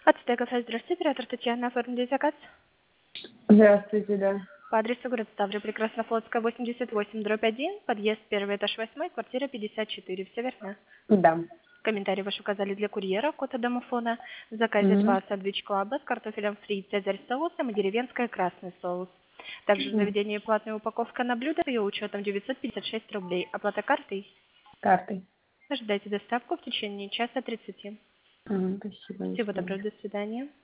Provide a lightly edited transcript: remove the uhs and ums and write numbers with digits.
Ацтек кафе, здравствуйте, оператор Татьяна, оформили заказ Здравствуйте, да. по адресу город Ставрополь, Краснофлотская, 88/1, подъезд 1, этаж 8, квартира 54, все верно? Да. Комментарий ваш указали для курьера, кода домофона. В заказе Мгм. 2 сэндвич клаба с картофелем фри, цезарь соусом и деревенская красный соус. Также в заведении платная упаковка на блюдо, ее учетом 956 рублей. Оплата картой. Картой. Ожидайте доставку в течение часа 30. Спасибо, до Всего свидания. доброго, до свидания.